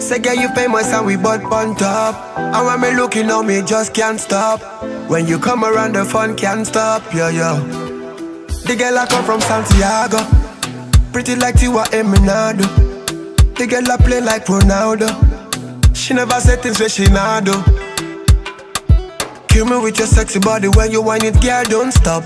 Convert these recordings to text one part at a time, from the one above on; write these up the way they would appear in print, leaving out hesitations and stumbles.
Say girl you famous and we butt on top. And when me looking on me just can't stop. When you come around the fun can't stop, yeah, yeah. The girl I come from Santiago, pretty like Tiwa Eminado. The girl I play like Ronaldo. She never said things where she not do. Kill me with your sexy body when you whine it, girl, don't stop.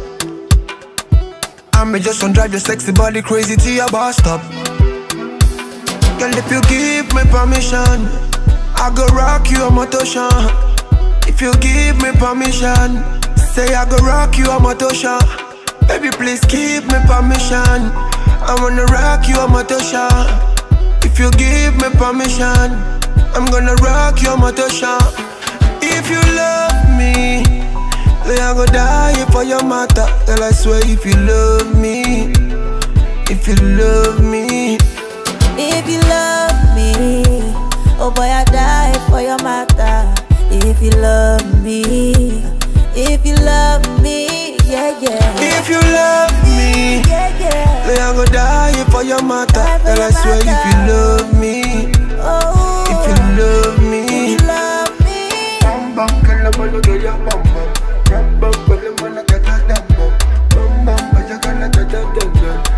I just want drive your sexy body crazy to your bus stop. Girl, if you give me permission, I go rock you a mototion. If you give me permission, say I go rock you a mototion. Baby, please give me permission, I wanna rock you a mototion. If you give me permission, I'm gonna rock you a mototion. If you love me, then I go die for your matter. Girl, I swear if you love me, if you love me. If you love me, oh boy, I die for your matter. If you love me, if you love me, yeah, yeah. If you love me, yeah, yeah. then I go die for your matter. Girl, I swear if you love me, oh, if you love me, if you love me. Bam bam, girl, I'm gonna do your bam bam. Bam bam, girl, I'm gonna get that bam bam. Bam bam, you're gonna get that.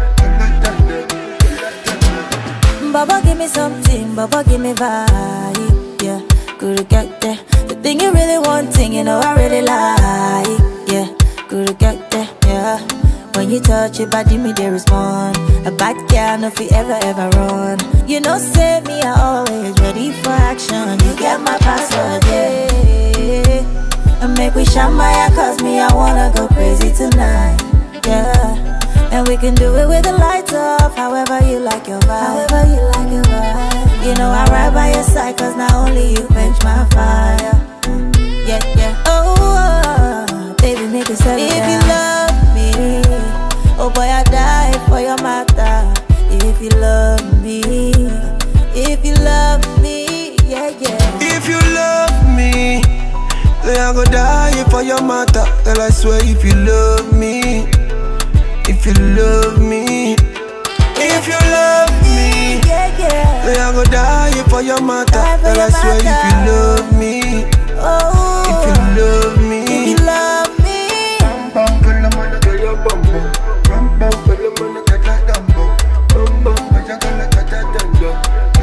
Baba give me something, Baba give me vibe, yeah. Could get there. The thing you really wanting, you know I really like, yeah. Could get there, yeah. When you touch your body, me they respond. A bad girl, no fi ever run. You know, say me, I always ready for action. You get my password, yeah. And make we shine my cause me, I wanna go crazy tonight, yeah. And we can do it with the lights off, however you like your vibe. However you like your vibe. You know I ride by your side, cause not only you quench my fire. Yeah, yeah. Oh, baby, make it settle down. If you love me, oh boy, I die for your matter. If you love me, if you love me, yeah, yeah. If you love me, then I go die for your matter. Girl, I swear if you love me, if you love me, if you love me, yeah, yeah. then I go die for your matter. Girl, I swear if you love me, oh, if you love me, if you love me. bam bam, girl, I'm gonna get your bam bam. Bam bam, girl, I'm gonna get that bam bam. Bam bam, you're gonna get that bam bam.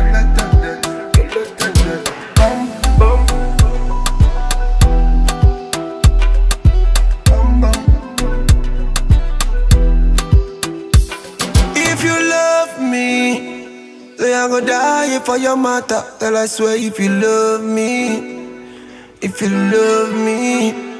Bam bam, bam bam. If you love me, then I go die for your matter. Girl, I swear if you love me, if you love me.